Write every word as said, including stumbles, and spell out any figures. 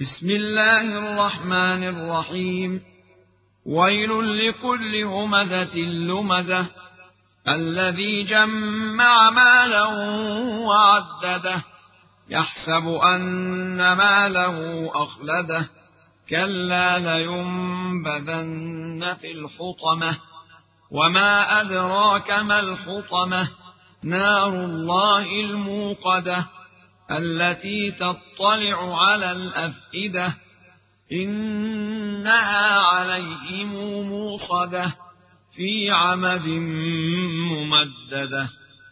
بسم الله الرحمن الرحيم. ويل لكل همزة لمزة الذي جمع مالا وعدده يحسب أن ماله أخلده كلا لينبذن في الحطمة وما أدراك ما الحطمة نار الله الموقدة التي تطلع على الأفئدة إنها عليهم موصدة في عمد ممددة.